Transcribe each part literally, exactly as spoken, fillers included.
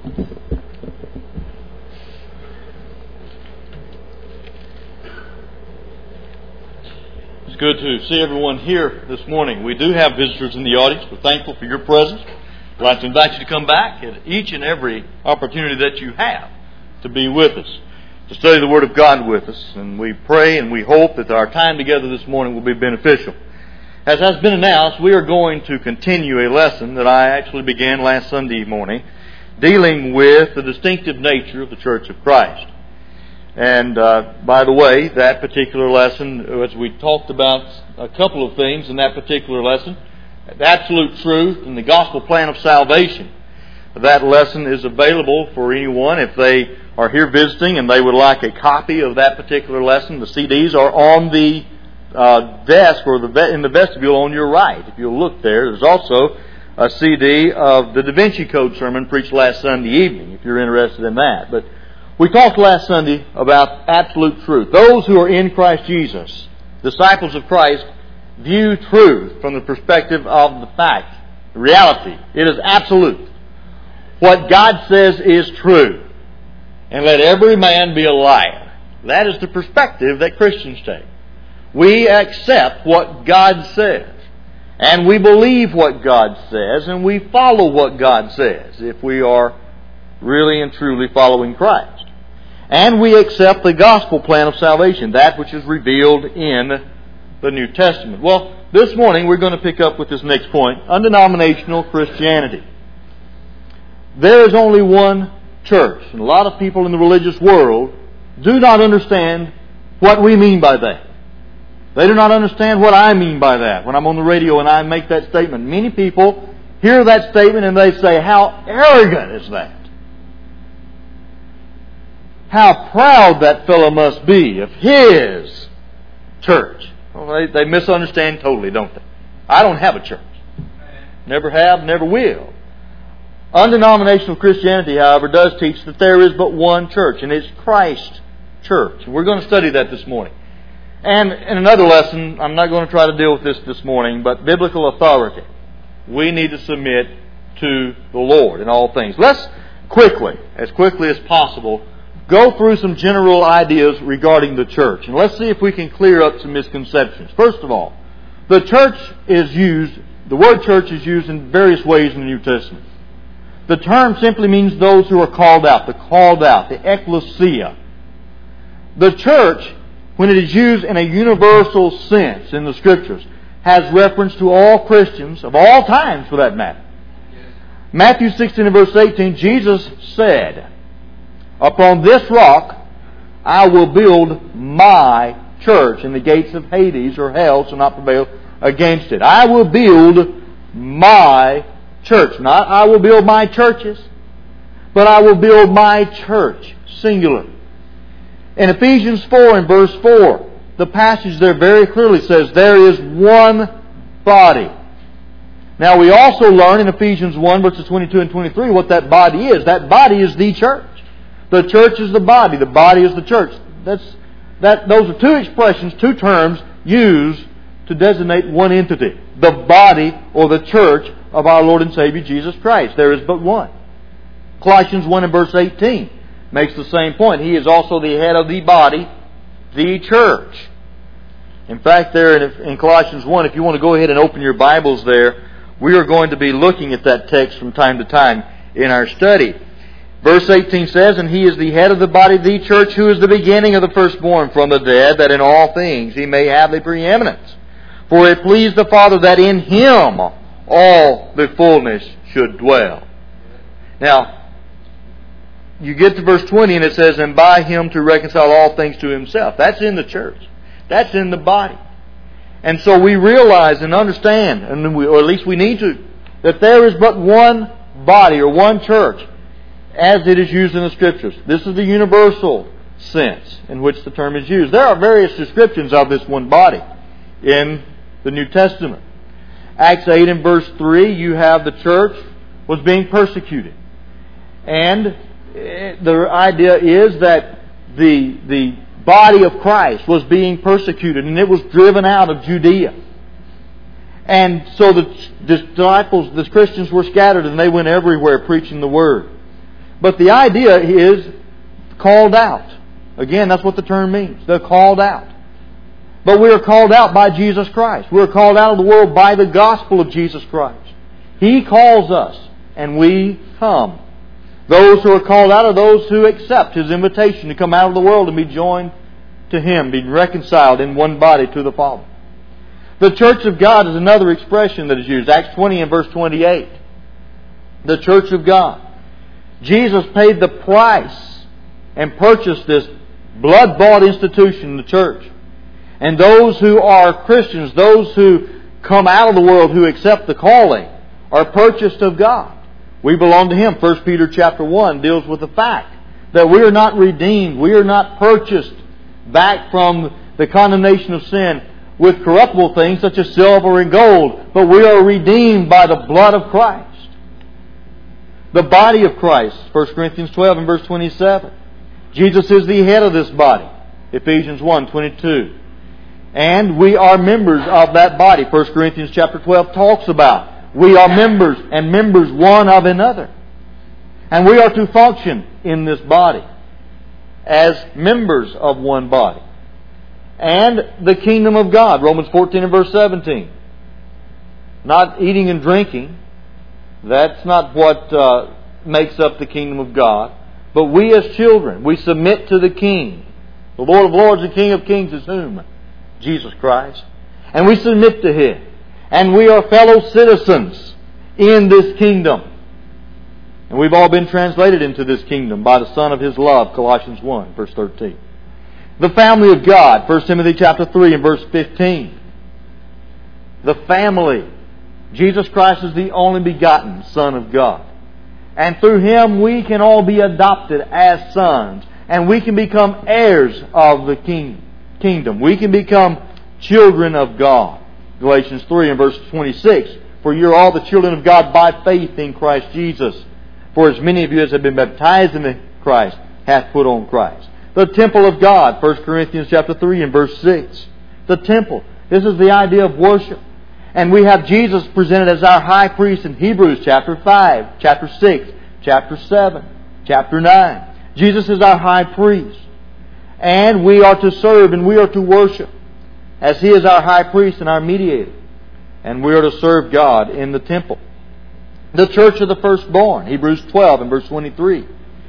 It's good to see everyone here this morning. We do have visitors in the audience. We're thankful for your presence. We'd like to invite you to come back at each and every opportunity that you have to be with us, to study the Word of God with us. And we pray and we hope that our time together this morning will be beneficial. As has been announced, we are going to continue a lesson that I actually began last Sunday morning, dealing with the distinctive nature of the Church of Christ. And uh, by the way, that particular lesson, as we talked about a couple of things in that particular lesson, the absolute truth and the gospel plan of salvation. That lesson is available for anyone if they are here visiting and they would like a copy of that particular lesson. The C Ds are on the uh, desk or the in the vestibule on your right. If you'll look there, there's also a C D of the Da Vinci Code sermon preached last Sunday evening, if you're interested in that. But we talked last Sunday about absolute truth. Those who are in Christ Jesus, disciples of Christ, view truth from the perspective of the fact, the reality. It is absolute. What God says is true. And let every man be a liar. That is the perspective that Christians take. We accept what God says. And we believe what God says. And we follow what God says if we are really and truly following Christ. And we accept the gospel plan of salvation, that which is revealed in the New Testament. Well, this morning we're going to pick up with this next point, undenominational Christianity. There is only one church, and a lot of people in the religious world do not understand what we mean by that. They do not understand what I mean by that when I'm on the radio and I make that statement. Many people hear that statement and they say, how arrogant is that? How proud that fellow must be of his church. Well, they, they misunderstand totally, don't they? I don't have a church. Never have, never will. Undenominational Christianity, however, does teach that there is but one church, and it's Christ's church. And we're going to study that this morning. And in another lesson, I'm not going to try to deal with this this morning, but biblical authority. We need to submit to the Lord in all things. Let's quickly, as quickly as possible, go through some general ideas regarding the church. And let's see if we can clear up some misconceptions. First of all, the church is used, the word church is used in various ways in the New Testament. The term simply means those who are called out, the called out, the ecclesia. The church, when it is used in a universal sense in the Scriptures, has reference to all Christians of all times for that matter. Matthew sixteen and verse eighteen, Jesus said, upon this rock I will build my church, and the gates of Hades or hell shall not prevail against it. I will build my church. Not I will build my churches, but I will build my church, singular. In Ephesians four and verse four, the passage there very clearly says there is one body. Now we also learn in Ephesians one verses twenty-two and twenty-three what that body is. That body is the church. The church is the body. The body is the church. That's, that, those are two expressions, two terms used to designate one entity. The body or the church of our Lord and Savior Jesus Christ. There is but one. Colossians one and verse eighteen makes the same point. He is also the head of the body, the church. In fact, there in, in Colossians one, if you want to go ahead and open your Bibles there, we are going to be looking at that text from time to time in our study. Verse eighteen says, and He is the head of the body, the church, who is the beginning of the firstborn from the dead, that in all things He may have the preeminence. For it pleased the Father that in Him all the fullness should dwell. Now, you get to verse twenty and it says, and by Him to reconcile all things to Himself. That's in the church. That's in the body. And so we realize and understand, and we, or at least we need to, that there is but one body or one church as it is used in the Scriptures. This is the universal sense in which the term is used. There are various descriptions of this one body in the New Testament. Acts eight and verse three, you have the church was being persecuted. And the idea is that the, the body of Christ was being persecuted and it was driven out of Judea. And so the disciples, the Christians were scattered and they went everywhere preaching the Word. But the idea is called out. Again, that's what the term means. They're called out. But we are called out by Jesus Christ. We are called out of the world by the gospel of Jesus Christ. He calls us, and we come. Those who are called out are those who accept His invitation to come out of the world and be joined to Him, be reconciled in one body to the Father. The church of God is another expression that is used. Acts twenty and verse twenty-eight. The church of God. Jesus paid the price and purchased this blood-bought institution, the church. And those who are Christians, those who come out of the world, who accept the calling, are purchased of God. We belong to Him. First Peter chapter one deals with the fact that we are not redeemed, we are not purchased back from the condemnation of sin with corruptible things such as silver and gold, but we are redeemed by the blood of Christ. The body of Christ, First Corinthians twelve and verse twenty-seven. Jesus is the head of this body, Ephesians one twenty-two. And we are members of that body. First Corinthians chapter twelve talks about we are members and members one of another. And we are to function in this body as members of one body. And the kingdom of God, Romans fourteen and verse seventeen. Not eating and drinking. That's not what uh, makes up the kingdom of God. But we as children, we submit to the King. The Lord of Lords, the King of Kings is whom? Jesus Christ. And we submit to Him. And we are fellow citizens in this kingdom. And we've all been translated into this kingdom by the Son of His love, Colossians one, verse thirteen. The family of God, First Timothy chapter three and verse fifteen. The family. Jesus Christ is the only begotten Son of God. And through Him we can all be adopted as sons. And we can become heirs of the king, kingdom. We can become children of God. Galatians three and verse twenty-six. For you are all the children of God by faith in Christ Jesus. For as many of you as have been baptized into Christ hath put on Christ. The temple of God, First Corinthians chapter three and verse six. The temple. This is the idea of worship. And we have Jesus presented as our high priest in Hebrews chapter five, chapter six, chapter seven, chapter nine. Jesus is our high priest. And we are to serve and we are to worship as He is our high priest and our mediator. And we are to serve God in the temple. The church of the firstborn, Hebrews twelve and verse twenty-three.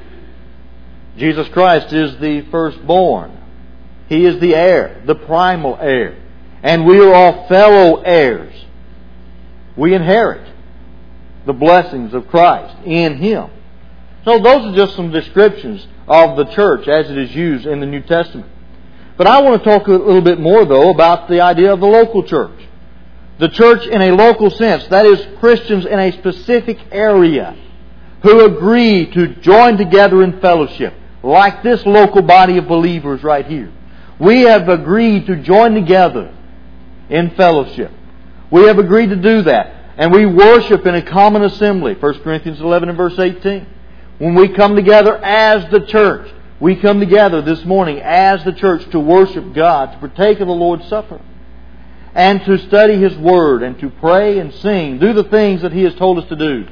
Jesus Christ is the firstborn. He is the heir, the primal heir. And we are all fellow heirs. We inherit the blessings of Christ in Him. So those are just some descriptions of the church as it is used in the New Testament. But I want to talk a little bit more, though, about the idea of the local church. The church in a local sense, that is, Christians in a specific area who agree to join together in fellowship, like this local body of believers right here. We have agreed to join together in fellowship. We have agreed to do that. And we worship in a common assembly. First Corinthians eleven and verse eighteen. When we come together as the church, we come together this morning as the church to worship God, to partake of the Lord's Supper, and to study His Word, and to pray and sing, do the things that He has told us to do.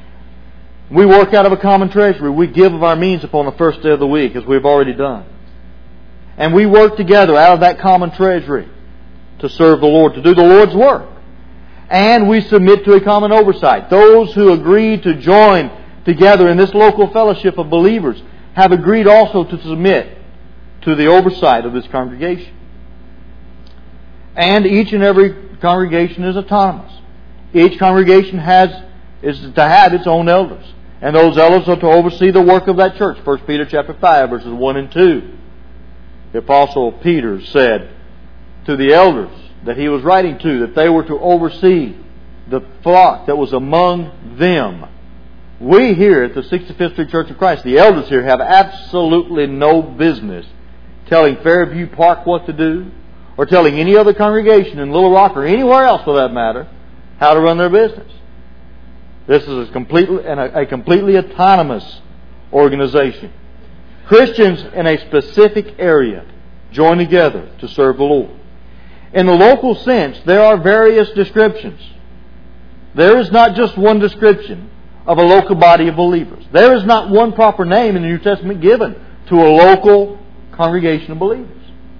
We work out of a common treasury. We give of our means upon the first day of the week, as we've already done. And we work together out of that common treasury to serve the Lord, to do the Lord's work. And we submit to a common oversight. Those who agree to join together in this local fellowship of believers have agreed also to submit to the oversight of this congregation. And each and every congregation is autonomous. Each congregation has is to have its own elders. And those elders are to oversee the work of that church. First Peter chapter five, verses one and two. The Apostle Peter said to the elders that he was writing to, that they were to oversee the flock that was among them. We here at the sixty-fifth Street Church of Christ, the elders here, have absolutely no business telling Fairview Park what to do, or telling any other congregation in Little Rock or anywhere else for that matter how to run their business. This is a completely, a completely autonomous organization. Christians in a specific area join together to serve the Lord. In the local sense, there are various descriptions. There is not just one description of a local body of believers. There is not one proper name in the New Testament given to a local congregation of believers.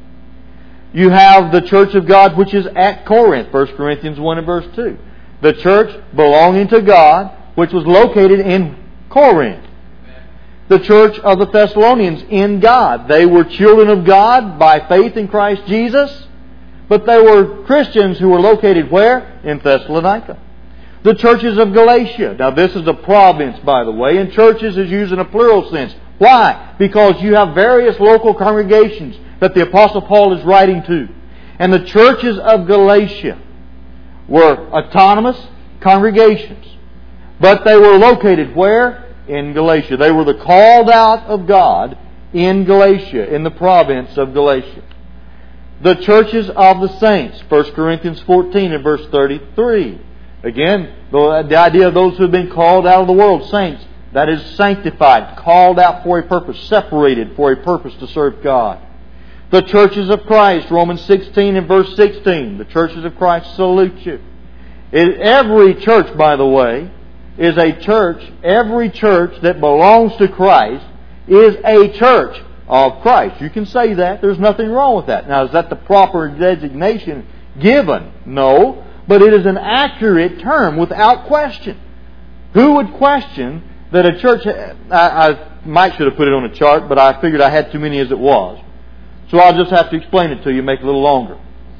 You have the church of God which is at Corinth, First Corinthians one and verse two. The church belonging to God which was located in Corinth. The church of the Thessalonians in God. They were children of God by faith in Christ Jesus, but they were Christians who were located where? In Thessalonica. The churches of Galatia. Now this is a province, by the way, and churches is used in a plural sense. Why? Because you have various local congregations that the Apostle Paul is writing to. And the churches of Galatia were autonomous congregations. But they were located where? In Galatia. They were the called out of God in Galatia, in the province of Galatia. The churches of the saints. First Corinthians fourteen and verse thirty-three. Again, the idea of those who have been called out of the world, saints, that is sanctified, called out for a purpose, separated for a purpose to serve God. The churches of Christ, Romans sixteen and verse sixteen. The churches of Christ salute you. It, every church, by the way, is a church, every church that belongs to Christ is a church of Christ. You can say that. There's nothing wrong with that. Now, is that the proper designation given? No. But it is an accurate term without question. Who would question that a church... I, I might should have put it on a chart, but I figured I had too many as it was. So I'll just have to explain it to you, make it a little longer.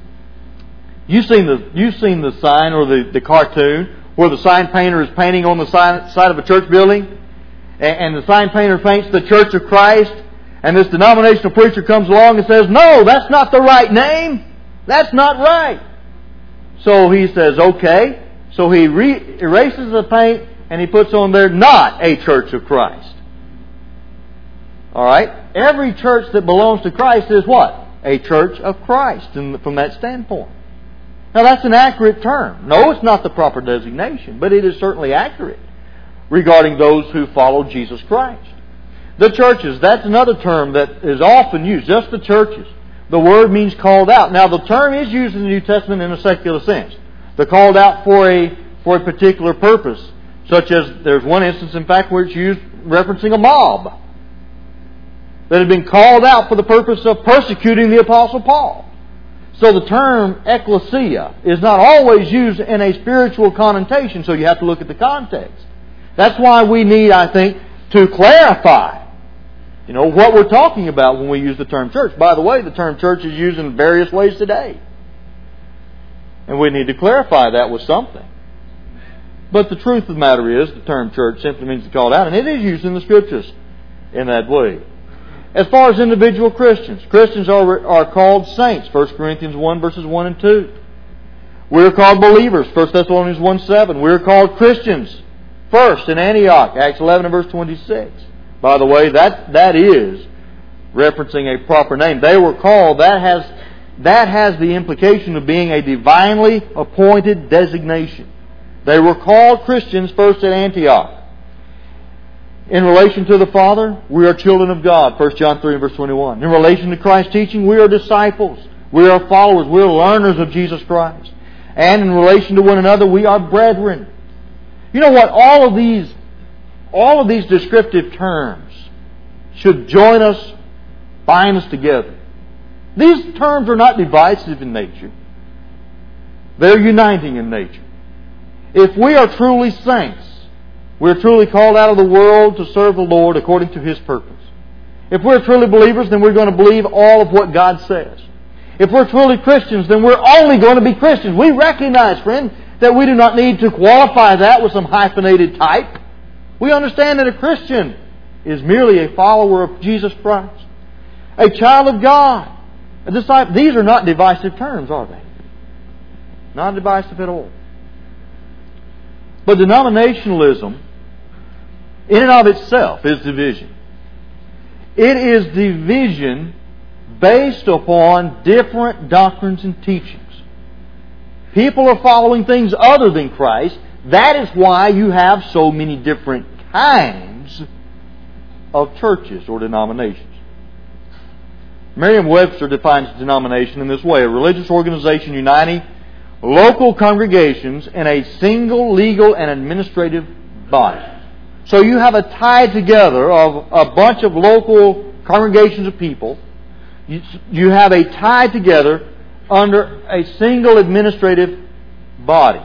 You've seen the, you've seen the sign or the, the cartoon where the sign painter is painting on the side, side of a church building, and, and the sign painter paints the Church of Christ, and this denominational preacher comes along and says, "No, that's not the right name. That's not right." So he says, "Okay." So he re- erases the paint and he puts on there, "Not a Church of Christ." All right? Every church that belongs to Christ is what? A church of Christ, in, from that standpoint. Now that's an accurate term. No, it's not the proper designation, but it is certainly accurate regarding those who follow Jesus Christ. The churches, that's another term that is often used, just the churches. The word means called out. Now the term is used in the New Testament in a secular sense. They're called out for a, for a particular purpose, such as there's one instance, in fact, where it's used referencing a mob that had been called out for the purpose of persecuting the Apostle Paul. So the term ecclesia is not always used in a spiritual connotation, so you have to look at the context. That's why we need, I think, to clarify, you know, what we're talking about when we use the term church. By the way, the term church is used in various ways today. And we need to clarify that with something. But the truth of the matter is, the term church simply means to call out, and it is used in the Scriptures in that way. As far as individual Christians, Christians are, are called saints, First Corinthians one, verses one and two. We are called believers, First Thessalonians one, seven. We are called Christians, first in Antioch, Acts eleven and verse twenty-six. By the way, that, that is referencing a proper name. They were called, that has, that has the implication of being a divinely appointed designation. They were called Christians first at Antioch. In relation to the Father, we are children of God, First John three verse twenty-one. In relation to Christ's teaching, we are disciples. We are followers. We are learners of Jesus Christ. And in relation to one another, we are brethren. You know what? All of these, all of these descriptive terms should join us, bind us together. These terms are not divisive in nature. They're uniting in nature. If we are truly saints, we're truly called out of the world to serve the Lord according to His purpose. If we're truly believers, then we're going to believe all of what God says. If we're truly Christians, then we're only going to be Christians. We recognize, friend, that we do not need to qualify that with some hyphenated type. We understand that a Christian is merely a follower of Jesus Christ, a child of God, a disciple. These are not divisive terms, are they? Not divisive at all. But denominationalism, in and of itself, is division. It is division based upon different doctrines and teachings. People are following things other than Christ. That is why you have so many different kinds of churches or denominations. Merriam-Webster defines denomination in this way: a religious organization uniting local congregations in a single legal and administrative body. So you have a tie together of a bunch of local congregations of people. You, you have a tie together under a single administrative body.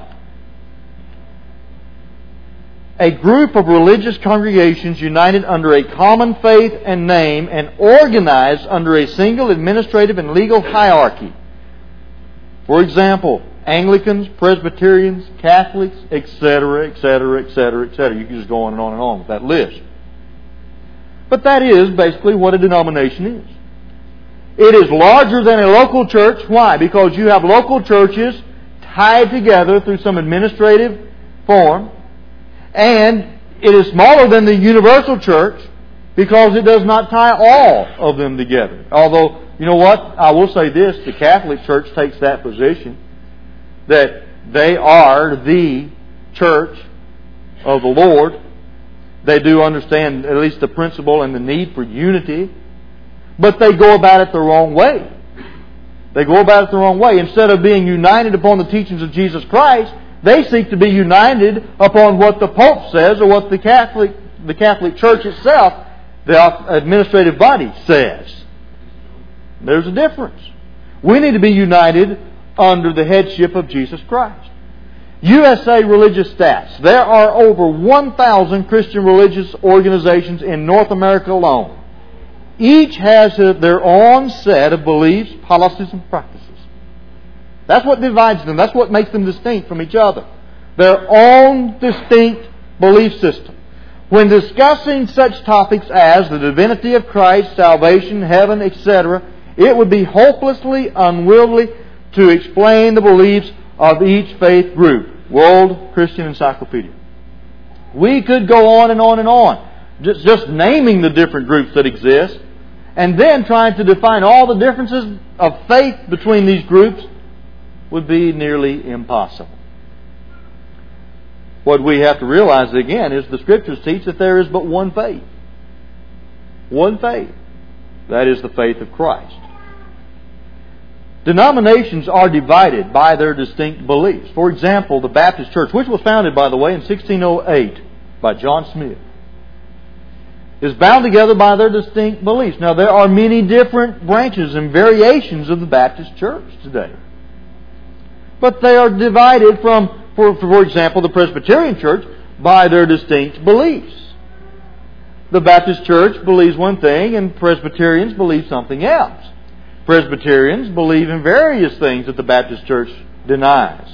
A group of religious congregations united under a common faith and name and organized under a single administrative and legal hierarchy. For example, Anglicans, Presbyterians, Catholics, et cetera, et cetera, et cetera, et cetera. You can just go on and on and on with that list. But that is basically what a denomination is. It is larger than a local church. Why? Because you have local churches tied together through some administrative form. And it is smaller than the universal church because it does not tie all of them together. Although, you know what? I will say this. The Catholic Church takes that position that they are the church of the Lord. They do understand at least the principle and the need for unity. But they go about it the wrong way. They go about it the wrong way. Instead of being united upon the teachings of Jesus Christ, they seek to be united upon what the Pope says or what the Catholic, the Catholic Church itself, the administrative body, says. There's a difference. We need to be united under the headship of Jesus Christ. U S A Religious Stats. There are over one thousand Christian religious organizations in North America alone. Each has their own set of beliefs, policies, and practices. That's what divides them. That's what makes them distinct from each other. Their own distinct belief system. When discussing such topics as the divinity of Christ, salvation, heaven, et cetera, it would be hopelessly unwieldy to explain the beliefs of each faith group. World Christian Encyclopedia. We could go on and on and on, just, just naming the different groups that exist, and then trying to define all the differences of faith between these groups would be nearly impossible. What we have to realize again is the Scriptures teach that there is but one faith. One faith. That is the faith of Christ. Denominations are divided by their distinct beliefs. For example, the Baptist Church, which was founded, by the way, in sixteen oh eight by John Smith, is bound together by their distinct beliefs. Now, there are many different branches and variations of the Baptist Church today. But they are divided from, for, for example, the Presbyterian Church by their distinct beliefs. The Baptist Church believes one thing and Presbyterians believe something else. Presbyterians believe in various things that the Baptist Church denies.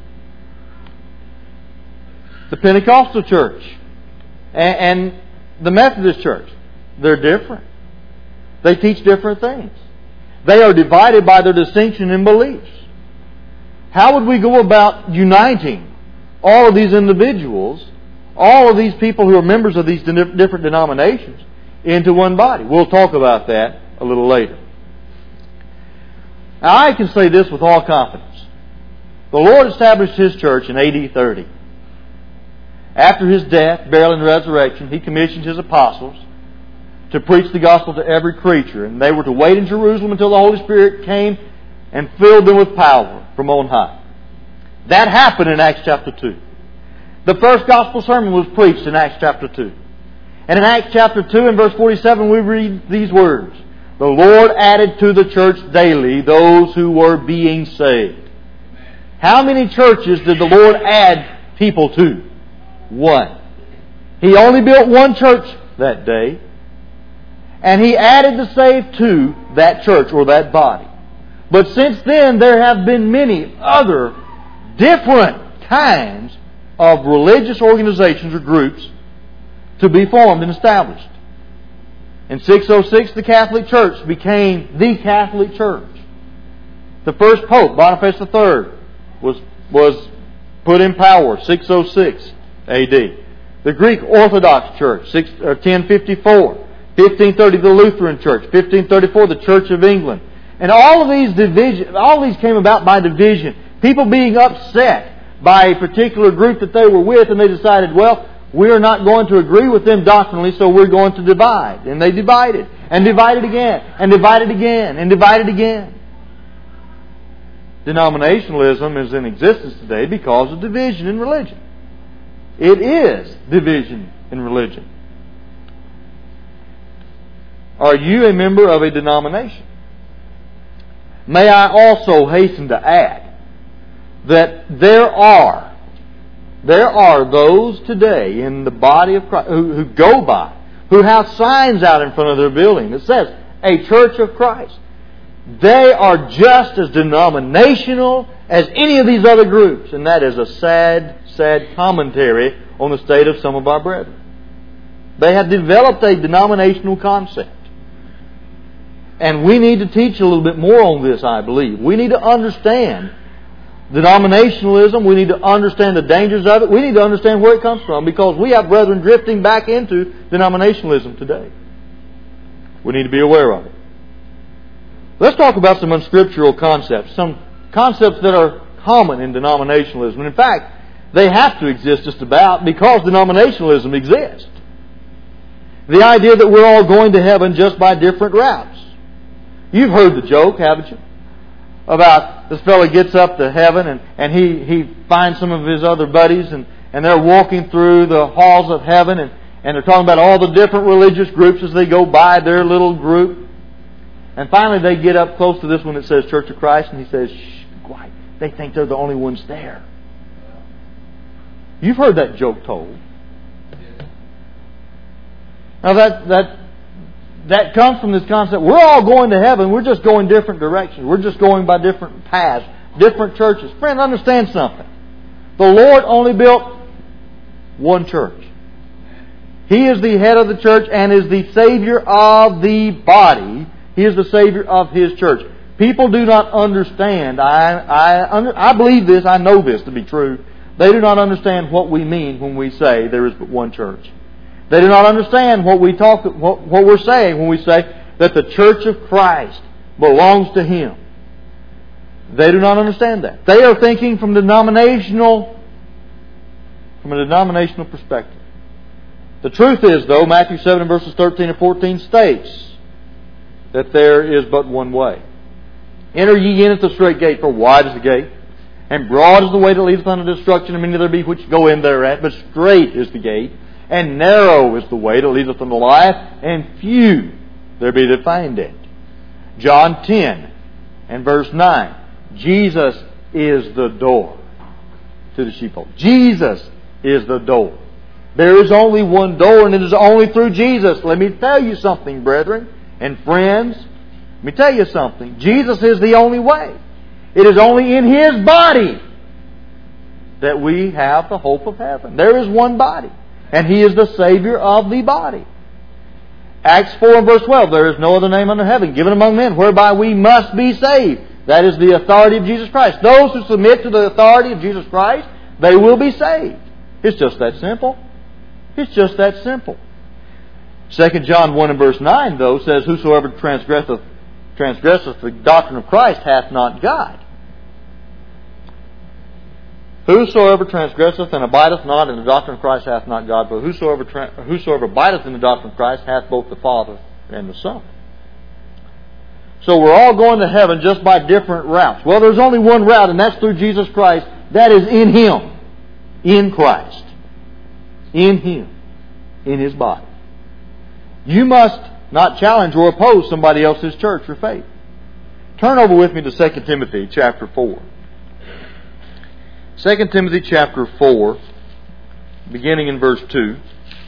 The Pentecostal Church and, and the Methodist Church, they're different. They teach different things. They are divided by their distinction in beliefs. How would we go about uniting all of these individuals, all of these people who are members of these different denominations, into one body? We'll talk about that a little later. Now, I can say this with all confidence. The Lord established His church in A D thirty. After His death, burial, and resurrection, He commissioned His apostles to preach the gospel to every creature. And they were to wait in Jerusalem until the Holy Spirit came and filled them with power from on high. That happened in Acts chapter two. The first gospel sermon was preached in Acts chapter two. And in Acts chapter two and verse forty-seven we read these words. The Lord added to the church daily those who were being saved. How many churches did the Lord add people to? One. He only built one church that day. And He added the saved to that church or that body. But since then, there have been many other different kinds of religious organizations or groups to be formed and established. In six oh six, the Catholic Church became the Catholic Church. The first Pope, Boniface the third, was, was put in power, six oh six A D. The Greek Orthodox Church, ten fifty-four. fifteen thirty, the Lutheran Church. fifteen thirty-four, the Church of England. And all of these division, all of these came about by division. People being upset by a particular group that they were with, and they decided, well, we're not going to agree with them doctrinally, so we're going to divide. And they divided, and divided again, and divided again, and divided again. Denominationalism is in existence today because of division in religion. It is division in religion. Are you a member of a denomination? May I also hasten to add that there are, there are those today in the body of Christ who, who go by, who have signs out in front of their building that says, a Church of Christ. They are just as denominational as any of these other groups. And that is a sad, sad commentary on the state of some of our brethren. They have developed a denominational concept. And we need to teach a little bit more on this, I believe. We need to understand denominationalism. We need to understand the dangers of it. We need to understand where it comes from, because we have brethren drifting back into denominationalism today. We need to be aware of it. Let's talk about some unscriptural concepts, some concepts that are common in denominationalism. And in fact, they have to exist just about because denominationalism exists. The idea that we're all going to heaven just by different routes. You've heard the joke, haven't you? About this fellow gets up to heaven and, and he, he finds some of his other buddies and, and they're walking through the halls of heaven and, and they're talking about all the different religious groups as they go by their little group. And finally they get up close to this one that says Church of Christ, and he says, shh, be quiet. They think they're the only ones there. You've heard that joke told. Now that that that comes from this concept. We're all going to heaven. We're just going different directions. We're just going by different paths, different churches. Friend, understand something. The Lord only built one church. He is the head of the church and is the Savior of the body. He is the Savior of His church. People do not understand. I I, under, I believe this. I know this to be true. They do not understand what we mean when we say there is but one church. They do not understand what we talk, what, what we're saying when we say that the Church of Christ belongs to Him. They do not understand that. They are thinking from denominational, from a denominational perspective. The truth is, though, Matthew seven verses thirteen and fourteen states that there is but one way. Enter ye in at the strait gate, for wide is the gate, and broad is the way that leadeth unto destruction, and many there be which go in thereat. But strait is the gate, and narrow is the way that leadeth unto life, and few there be that find it. John ten and verse nine. Jesus is the door to the sheepfold. Jesus is the door. There is only one door, and it is only through Jesus. Let me tell you something, brethren and friends. Let me tell you something. Jesus is the only way. It is only in His body that we have the hope of heaven. There is one body, and He is the Savior of the body. Acts four and verse twelve, there is no other name under heaven given among men whereby we must be saved. That is the authority of Jesus Christ. Those who submit to the authority of Jesus Christ, they will be saved. It's just that simple. It's just that simple. Second John one and verse nine, though, says, whosoever transgresseth, transgresseth the doctrine of Christ hath not God. Whosoever transgresseth and abideth not in the doctrine of Christ hath not God, but whosoever, tra- whosoever abideth in the doctrine of Christ hath both the Father and the Son. So we're all going to heaven just by different routes. Well, there's only one route, and that's through Jesus Christ. That is in Him. In Christ. In Him. In His body. You must not challenge or oppose somebody else's church or faith. Turn over with me to Second Timothy chapter four. Second Timothy chapter four, beginning in verse two.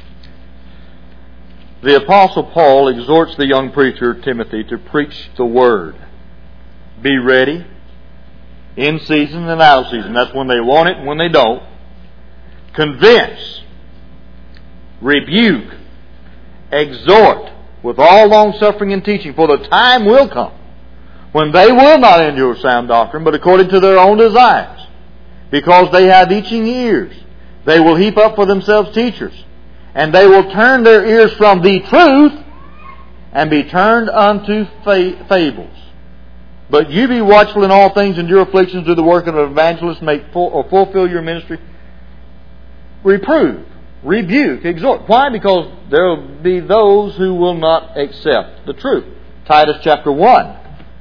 The Apostle Paul exhorts the young preacher Timothy to preach the Word. Be ready, in season and out of season. That's when they want it and when they don't. Convince, rebuke, exhort with all long suffering and teaching, for the time will come when they will not endure sound doctrine, but according to their own desires. Because they have itching ears, they will heap up for themselves teachers, and they will turn their ears from the truth and be turned unto fables. But you be watchful in all things, endure afflictions, do the work of an evangelist, make full, or fulfill your ministry. Reprove, rebuke, exhort. Why? Because there will be those who will not accept the truth. Titus chapter one.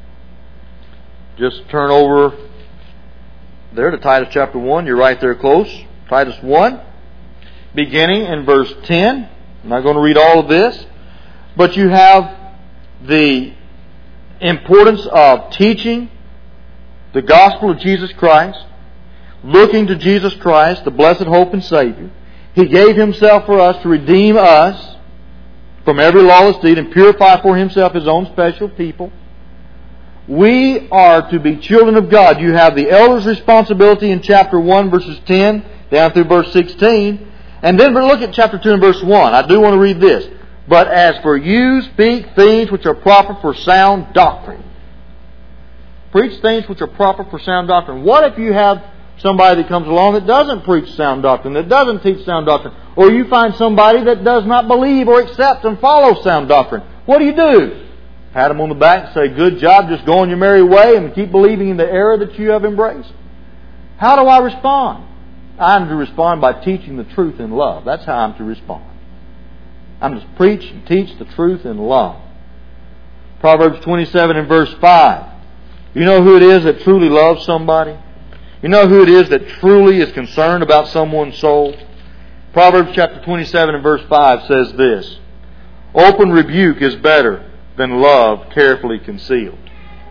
Just turn over there to Titus chapter one. You're right there close. Titus one. beginning in verse ten. I'm not going to read all of this. But you have the importance of teaching the gospel of Jesus Christ, looking to Jesus Christ, the blessed hope and Savior. He gave Himself for us to redeem us from every lawless deed and purify for Himself His own special people. We are to be children of God. You have the elder's responsibility in chapter one, verses ten down through verse sixteen. And then look at chapter two and verse one. I do want to read this. But as for you, speak things which are proper for sound doctrine. Preach things which are proper for sound doctrine. What if you have somebody that comes along that doesn't preach sound doctrine, that doesn't teach sound doctrine? Or you find somebody that does not believe or accept and follow sound doctrine. What do you do? Pat them on the back and say, good job, just go on your merry way and keep believing in the error that you have embraced? How do I respond? I'm to respond by teaching the truth in love. That's how I'm to respond. I'm to preach and teach the truth in love. Proverbs twenty-seven and verse five. You know who it is that truly loves somebody? You know who it is that truly is concerned about someone's soul? Proverbs chapter twenty-seven and verse five says this: open rebuke is better than love carefully concealed.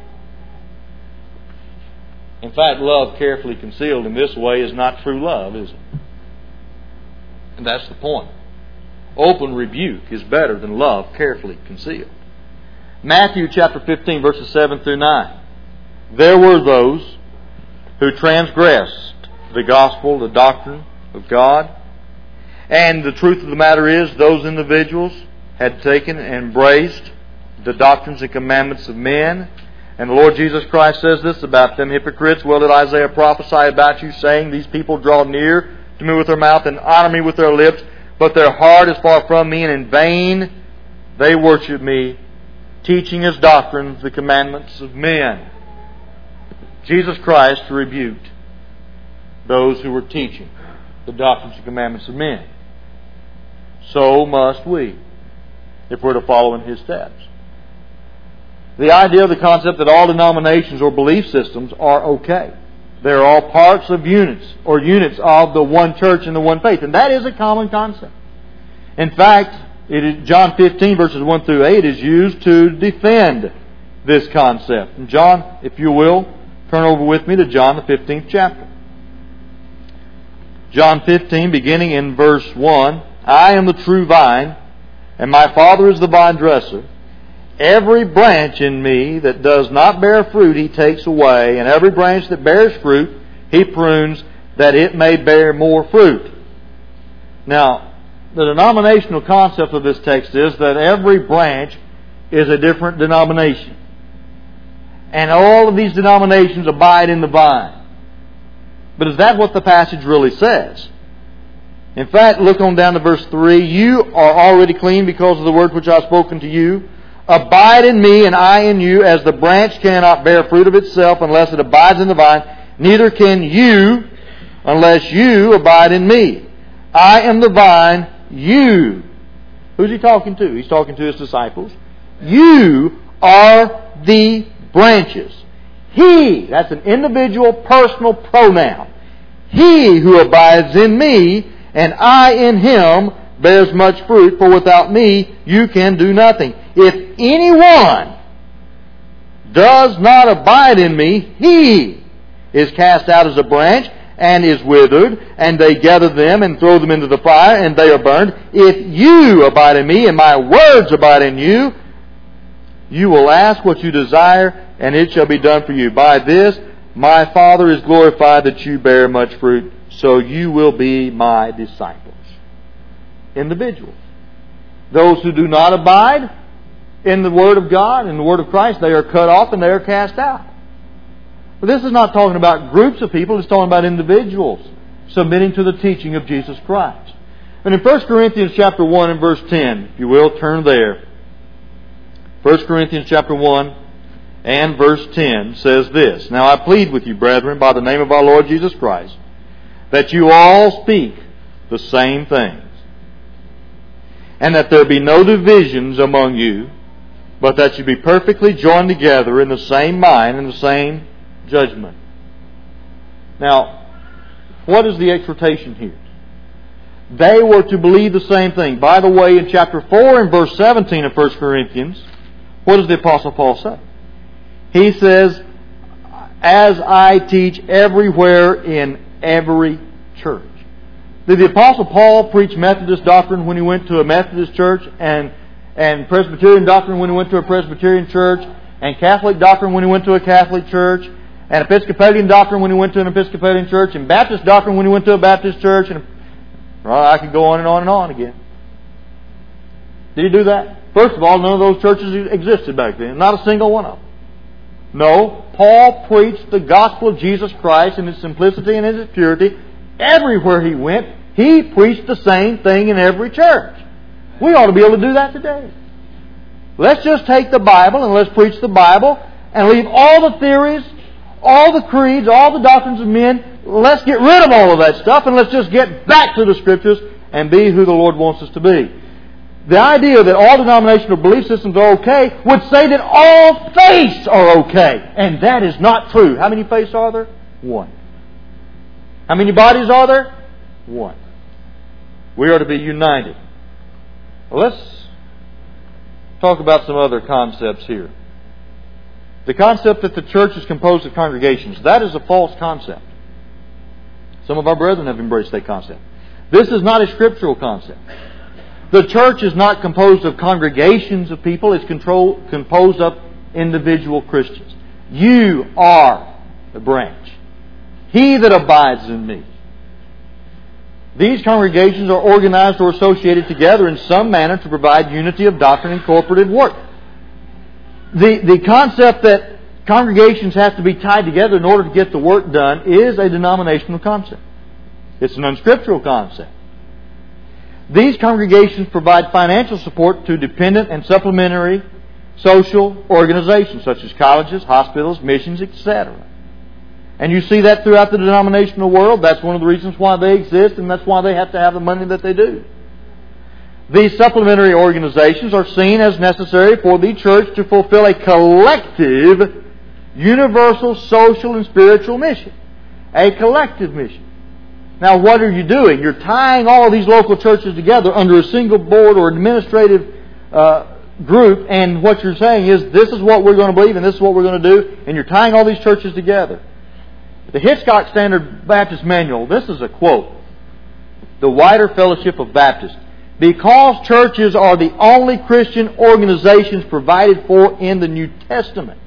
In fact, love carefully concealed in this way is not true love, is it? And that's the point. Open rebuke is better than love carefully concealed. Matthew chapter fifteen, verses seven through nine. There were those who transgressed the gospel, the doctrine of God. And the truth of the matter is, those individuals had taken and embraced the doctrines and commandments of men. And the Lord Jesus Christ says this about them hypocrites. Well did Isaiah prophesy about you, saying, these people draw near to me with their mouth and honor me with their lips, but their heart is far from me, and in vain they worship me, teaching as doctrines the commandments of men. Jesus Christ rebuked those who were teaching the doctrines and commandments of men. So must we, if we're to follow in His steps. The idea of the concept that all denominations or belief systems are okay. They're all parts of units, or units of the one church and the one faith. And that is a common concept. In fact, it is, John fifteen, verses one through eight, is used to defend this concept. And John, if you will, turn over with me to John, the fifteenth chapter. John fifteen, beginning in verse one. I am the true vine, and my Father is the vine dresser. Every branch in me that does not bear fruit He takes away, and every branch that bears fruit He prunes, that it may bear more fruit. Now, the denominational concept of this text is that every branch is a different denomination. And all of these denominations abide in the vine. But is that what the passage really says? In fact, look on down to verse three. You are already clean because of the word which I have spoken to you. Abide in me, and I in you, as the branch cannot bear fruit of itself unless it abides in the vine. Neither can you unless you abide in me. I am the vine, you. Who's He talking to? He's talking to His disciples. You are the branches. He, that's an individual personal pronoun. He who abides in me, and I in him, bears much fruit, for without me you can do nothing. If anyone does not abide in me, he is cast out as a branch and is withered, and they gather them and throw them into the fire, and they are burned. If you abide in me, and my words abide in you, you will ask what you desire, and it shall be done for you. By this my Father is glorified, that you bear much fruit, so you will be my disciples. Individuals. Those who do not abide in the Word of God, in the Word of Christ, they are cut off and they are cast out. But this is not talking about groups of people, it's talking about individuals submitting to the teaching of Jesus Christ. And in First Corinthians chapter one and verse ten, if you will, turn there. First Corinthians chapter one and verse ten says this: Now I plead with you, brethren, by the name of our Lord Jesus Christ, that you all speak the same things, and that there be no divisions among you, but that you be perfectly joined together in the same mind and the same judgment. Now, what is the exhortation here? They were to believe the same thing. By the way, in chapter four and verse seventeen of First Corinthians, what does the Apostle Paul say? He says, as I teach everywhere in every church. Did the Apostle Paul preach Methodist doctrine when he went to a Methodist church, and, and Presbyterian doctrine when he went to a Presbyterian church, and Catholic doctrine when he went to a Catholic church, and Episcopalian doctrine when he went to an Episcopalian church, and Baptist doctrine when he went to a Baptist church, and well, I could go on and on and on again. Did he do that? First of all, none of those churches existed back then. Not a single one of them. No, Paul preached the gospel of Jesus Christ in its simplicity and in its purity. Everywhere he went, he preached the same thing in every church. We ought to be able to do that today. Let's just take the Bible and let's preach the Bible and leave all the theories, all the creeds, all the doctrines of men. Let's get rid of all of that stuff and let's just get back to the Scriptures and be who the Lord wants us to be. The idea that all denominational belief systems are okay would say that all faiths are okay. And that is not true. How many faiths are there? One. How many bodies are there? One. We are to be united. Well, let's talk about some other concepts here. The concept that the church is composed of congregations, that is a false concept. Some of our brethren have embraced that concept. This is not a scriptural concept. The church is not composed of congregations of people. It's control, composed of individual Christians. You are the branch. He that abides in me. These congregations are organized or associated together in some manner to provide unity of doctrine and cooperative work. The, the concept that congregations have to be tied together in order to get the work done is a denominational concept. It's an unscriptural concept. These congregations provide financial support to dependent and supplementary social organizations such as colleges, hospitals, missions, et cetera. And you see that throughout the denominational world. That's one of the reasons why they exist, and that's why they have to have the money that they do. These supplementary organizations are seen as necessary for the church to fulfill a collective, universal, social, and spiritual mission. A collective mission. Now, what are you doing? You're tying all of these local churches together under a single board or administrative uh, group, and what you're saying is, this is what we're going to believe, and this is what we're going to do, and you're tying all these churches together. The Hitchcock Standard Baptist Manual, this is a quote. The wider fellowship of Baptists. Because churches are the only Christian organizations provided for in the New Testament,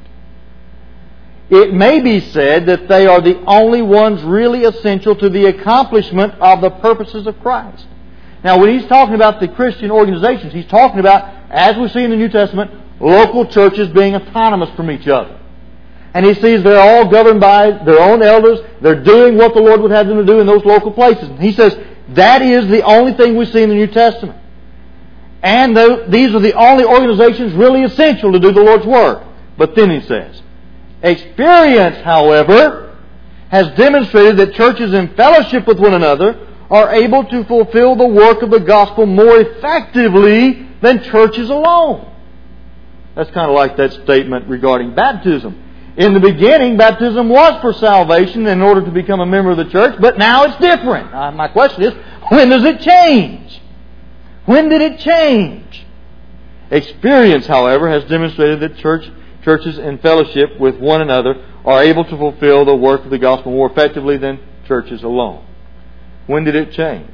it may be said that they are the only ones really essential to the accomplishment of the purposes of Christ. Now, when he's talking about the Christian organizations, he's talking about, as we see in the New Testament, local churches being autonomous from each other. And he sees they're all governed by their own elders. They're doing what the Lord would have them to do in those local places. And he says that is the only thing we see in the New Testament. And these are the only organizations really essential to do the Lord's work. But then he says, experience, however, has demonstrated that churches in fellowship with one another are able to fulfill the work of the gospel more effectively than churches alone. That's kind of like that statement regarding baptism. In the beginning, baptism was for salvation in order to become a member of the church, but now it's different. Uh, my question is, when does it change? When did it change? Experience, however, has demonstrated that church churches in fellowship with one another are able to fulfill the work of the gospel more effectively than churches alone. When did it change?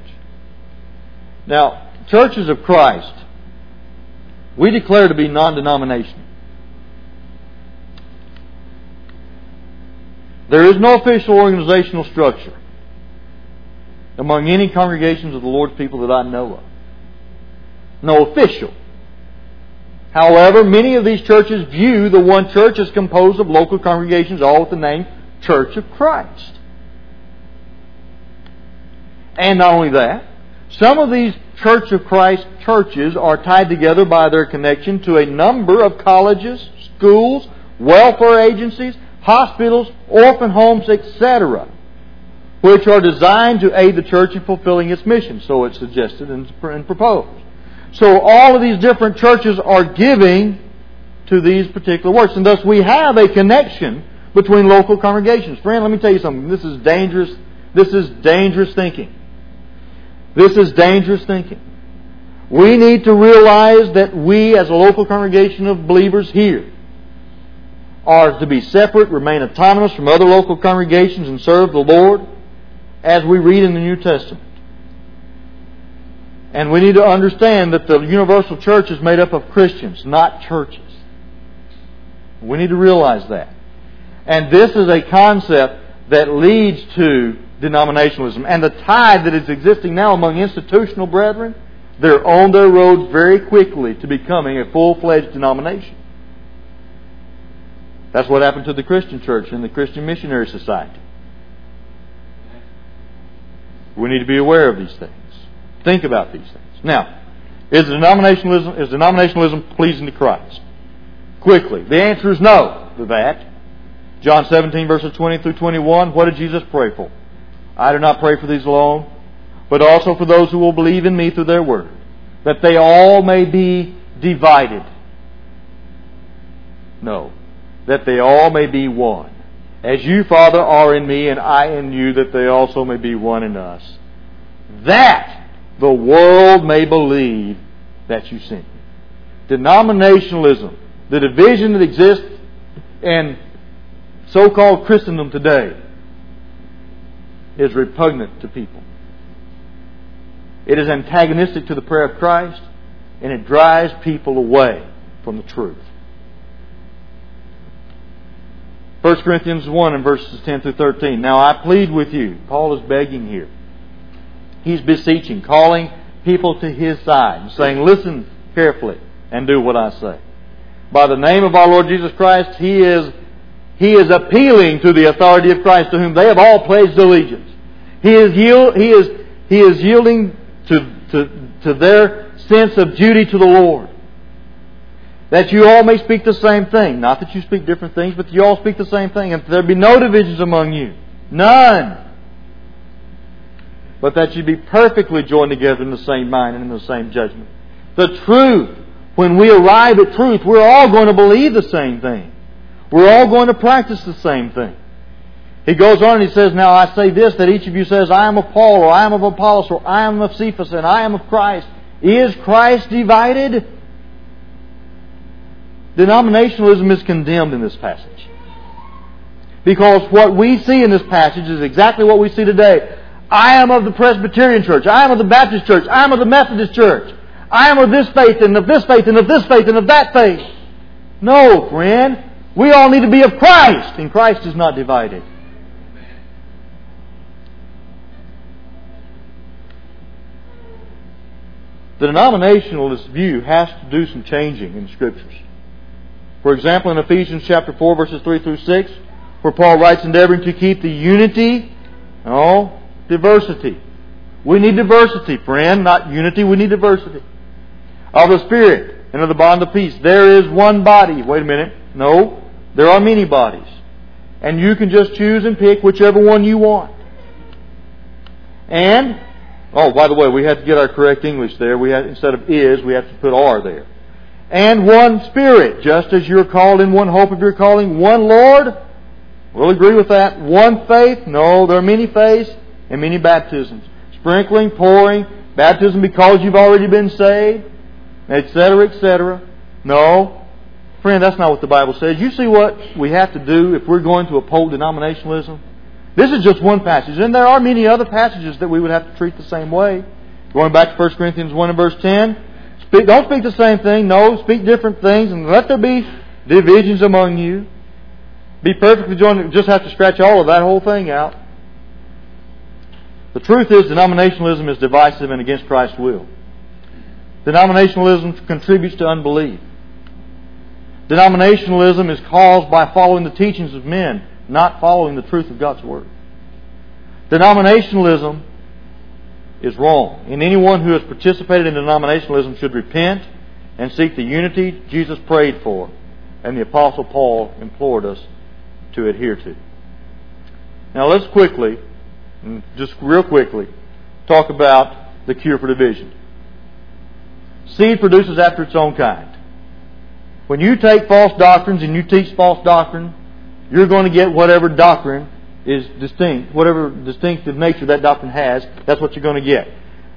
Now, churches of Christ, we declare to be non-denominational. There is no official organizational structure among any congregations of the Lord's people that I know of. No official. However, many of these churches view the one church as composed of local congregations, all with the name Church of Christ. And not only that, some of these Church of Christ churches are tied together by their connection to a number of colleges, schools, welfare agencies, hospitals, orphan homes, et cetera, which are designed to aid the church in fulfilling its mission. So it's suggested and proposed. So all of these different churches are giving to these particular works. And thus we have a connection between local congregations. Friend, let me tell you something. This is dangerous. This is dangerous thinking. This is dangerous thinking. We need to realize that we, as a local congregation of believers here, are to be separate, remain autonomous from other local congregations, and serve the Lord as we read in the New Testament. And we need to understand that the universal church is made up of Christians, not churches. We need to realize that. And this is a concept that leads to denominationalism. And the tide that is existing now among institutional brethren, they're on their road very quickly to becoming a full-fledged denomination. That's what happened to the Christian church and the Christian Missionary Society. We need to be aware of these things. Think about these things. Now, is denominationalism, is denominationalism pleasing to Christ? Quickly, the answer is no to that. John seventeen, verses twenty through twenty-one, what did Jesus pray for? I do not pray for these alone, but also for those who will believe in me through their word, that they all may be divided. No, that they all may be one. As you, Father, are in me and I in you, that they also may be one in us. That the world may believe that you sent me. Denominationalism, the division that exists in so-called Christendom today, is repugnant to people. It is antagonistic to the prayer of Christ, and it drives people away from the truth. First Corinthians one and verses ten through thirteen. Now I plead with you. Paul is begging here. He's beseeching, calling people to his side and saying, listen carefully and do what I say. By the name of our Lord Jesus Christ, he is, he is appealing to the authority of Christ, to whom they have all pledged allegiance. He is, yield, he is, he is yielding to, to, to their sense of duty to the Lord. That you all may speak the same thing. Not that you speak different things, but that you all speak the same thing. And there be no divisions among you. None. But that you be perfectly joined together in the same mind and in the same judgment. The truth. When we arrive at truth, we're all going to believe the same thing. We're all going to practice the same thing. He goes on and he says, now I say this, that each of you says, I am of Paul, or I am of Apollos, or I am of Cephas, and I am of Christ. Is Christ divided? Denominationalism is condemned in this passage. Because what we see in this passage is exactly what we see today. I am of the Presbyterian Church. I am of the Baptist Church. I am of the Methodist Church. I am of this faith and of this faith and of this faith and of that faith. No, friend. We all need to be of Christ. And Christ is not divided. The denominationalist view has to do some changing in the Scriptures. For example, in Ephesians chapter four, verses three through six, where Paul writes, endeavoring to keep the unity, no, diversity. We need diversity, friend, not unity. We need diversity. Of the Spirit and of the bond of peace. There is one body. Wait a minute. No, there are many bodies. And you can just choose and pick whichever one you want. And, oh, by the way, we have to get our correct English there. We have, instead of is, we have to put are there. And one Spirit, just as you're called in one hope of your calling. One Lord. We'll agree with that. One faith. No, there are many faiths and many baptisms. Sprinkling, pouring, baptism because you've already been saved, et cetera, et cetera. No. Friend, that's not what the Bible says. You see what we have to do if we're going to uphold denominationalism? This is just one passage. And there are many other passages that we would have to treat the same way. Going back to First Corinthians one and verse ten. Speak, don't speak the same thing. No, speak different things. And let there be divisions among you. Be perfectly joined. Just have to scratch all of that whole thing out. The truth is, denominationalism is divisive and against Christ's will. Denominationalism contributes to unbelief. Denominationalism is caused by following the teachings of men, not following the truth of God's Word. Denominationalism is wrong. And anyone who has participated in denominationalism should repent and seek the unity Jesus prayed for and the Apostle Paul implored us to adhere to. Now let's quickly, just real quickly, talk about the cure for division. Seed produces after its own kind. When you take false doctrines and you teach false doctrine, you're going to get whatever doctrine is distinct, whatever distinctive nature that doctrine has, that's what you're going to get.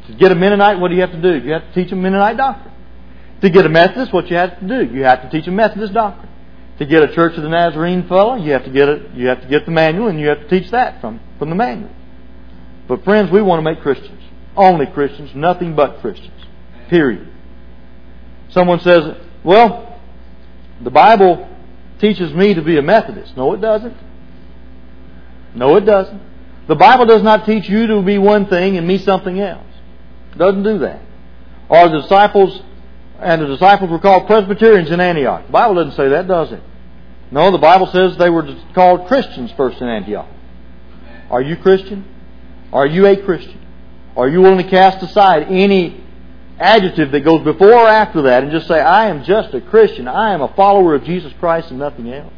To get a Mennonite, what do you have to do? You have to teach them Mennonite doctrine. To get a Methodist, what you have to do? You have to teach them Methodist doctrine. To get a Church of the Nazarene fellow, you have to get it. You have to get the manual, and you have to teach that from, from the manual. But friends, we want to make Christians. Only Christians, nothing but Christians. Period. Someone says, well, the Bible teaches me to be a Methodist. No, it doesn't. No, it doesn't. The Bible does not teach you to be one thing and me something else. It doesn't do that. Or the disciples, and the disciples were called Presbyterians in Antioch. The Bible doesn't say that, does it? No, the Bible says they were called Christians first in Antioch. Are you Christian? Are you a Christian? Are you willing to cast aside any adjective that goes before or after that and just say, I am just a Christian. I am a follower of Jesus Christ and nothing else?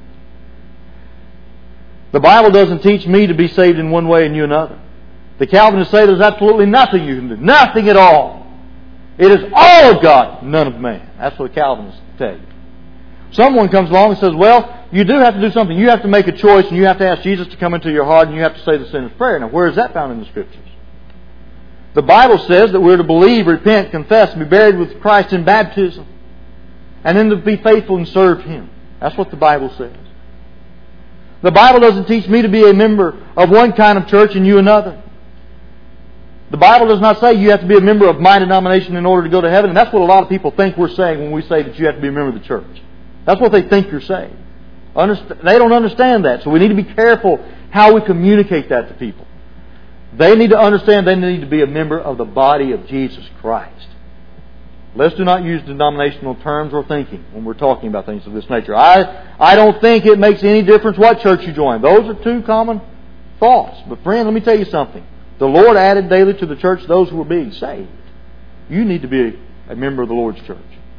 The Bible doesn't teach me to be saved in one way and you another. The Calvinists say there's absolutely nothing you can do. Nothing at all. It is all of God, none of man. That's what the Calvinists tell you. Someone comes along and says, well, you do have to do something. You have to make a choice and you have to ask Jesus to come into your heart and you have to say the sinner's prayer. Now, where is that found in the Scriptures? The Bible says that we're to believe, repent, confess, and be buried with Christ in baptism. And then to be faithful and serve Him. That's what the Bible says. The Bible doesn't teach me to be a member of one kind of church and you another. The Bible does not say you have to be a member of my denomination in order to go to heaven. And that's what a lot of people think we're saying when we say that you have to be a member of the church. That's what they think you're saying. They don't understand that. So we need to be careful how we communicate that to people. They need to understand they need to be a member of the body of Jesus Christ. Let's do not use denominational terms or thinking when we're talking about things of this nature. I, I don't think it makes any difference what church you join. Those are two common thoughts. But friend, let me tell you something. The Lord added daily to the church those who were being saved. You need to be a member of the Lord's church.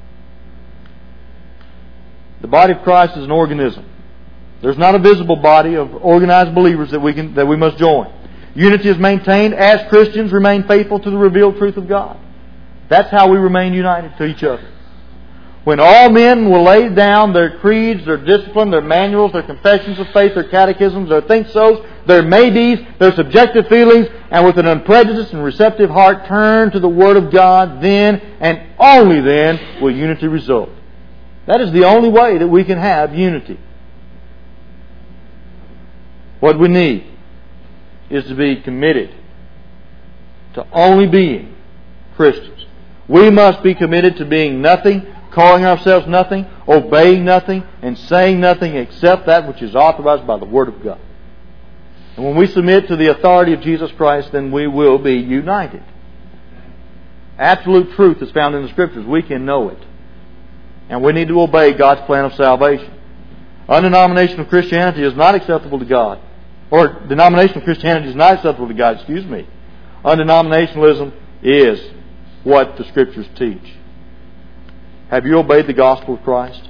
The body of Christ is an organism. There's not a visible body of organized believers that we can that we must join. Unity is maintained as Christians remain faithful to the revealed truth of God. That's how we remain united to each other. When all men will lay down their creeds, their discipline, their manuals, their confessions of faith, their catechisms, their think-sos, their maybes, their subjective feelings, and with an unprejudiced and receptive heart turn to the Word of God, then and only then will unity result. That is the only way that we can have unity. What we need is to be committed to only being Christians. We must be committed to being nothing, calling ourselves nothing, obeying nothing, and saying nothing except that which is authorized by the Word of God. And when we submit to the authority of Jesus Christ, then we will be united. Absolute truth is found in the Scriptures. We can know it. And we need to obey God's plan of salvation. Undenominational Christianity is not acceptable to God. Or denominational Christianity is not acceptable to God, excuse me. Undenominationalism is what the Scriptures teach. Have you obeyed the gospel of Christ?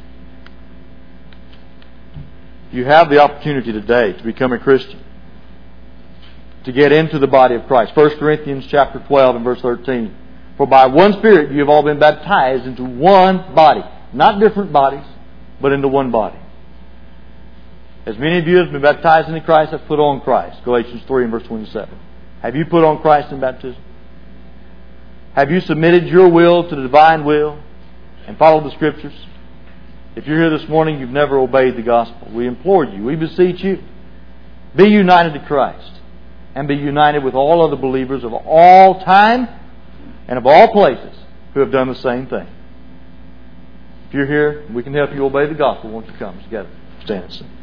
You have the opportunity today to become a Christian. To get into the body of Christ. First Corinthians chapter twelve and verse thirteen. For by one Spirit you have all been baptized into one body. Not different bodies, but into one body. As many of you have been baptized into Christ, have put on Christ. Galatians three and verse twenty-seven. Have you put on Christ in baptism? Have you submitted your will to the divine will and followed the Scriptures? If you're here this morning, you've never obeyed the gospel. We implore you, we beseech you, be united to Christ and be united with all other believers of all time and of all places who have done the same thing. If you're here, we can help you obey the gospel. Won't you come together? Stand and sing.